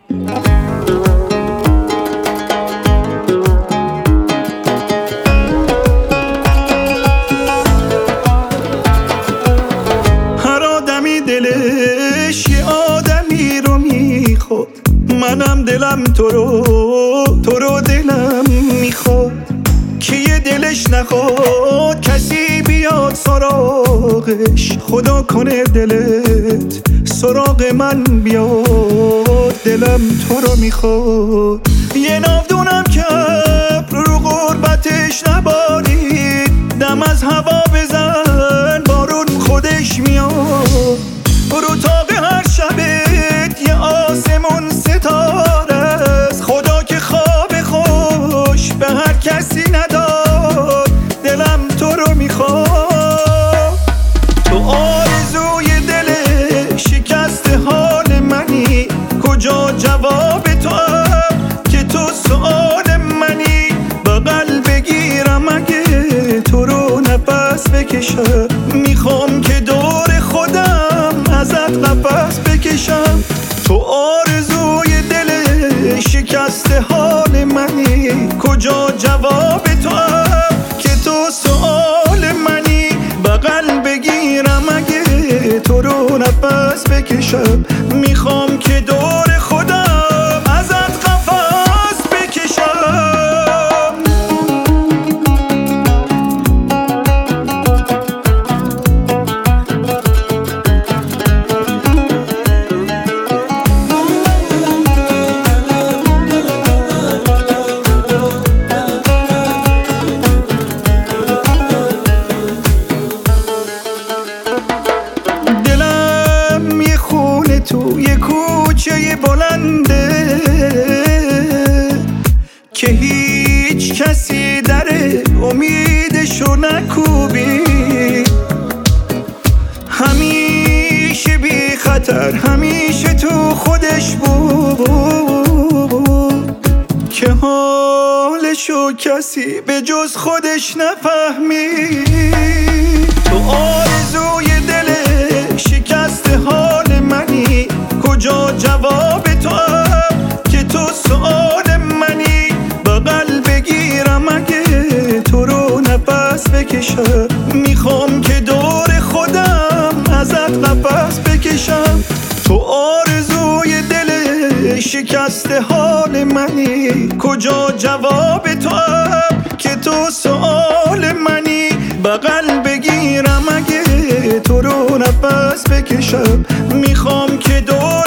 هر آدمی دلش یه آدمی رو میخواد، منم دلم تو رو دلم میخواد. که یه دلش نخواد کسی بیاد سراغش، خدا کنه دلت سراغ من بیاد، دلم تو رو میخواد. یه ناودونم که رو غربتش نبارید، دم از هوا بزن بارون خودش میاد. رو تاق هر شبت یه آسمون ستاره است، خدا که خواب خوش به هر کسی نداد، دلم تو رو میخواد. تو آرزوی دل شکست حال منی، کجا جواب تو که تو سؤال منی. بغل بگیرم اگه تو رو نفس بکشم، میخوام که دور خودم ازت قفس بکشم. تو آرزوی دل شکست حال منی، کجا جواب تو که تو سؤال منی. بغل بگیرم اگه تو رو نفس بکشم، میخوام که دور خودم ازت قفس بکشم. تو یه کوچه بلنده که هیچ کسی در امیدشو نکوبی، همیشه بی خطر همیشه تو خودش بود، که حالشو کسی به جز خودش نفهمید. تو آرزوی دل شکست حال منی، کجا جواب تو که تو سؤال منی. بغل بگیرم اگه تو رو نفس بکشم، میخوام که دور خودم ازت قفس بکشم. تو آرزوی دل شکست حال منی، کجا جواب تو که تو سؤال منی. بغل بگیرم اگه تو رو نفس بکشم، میخوام که دور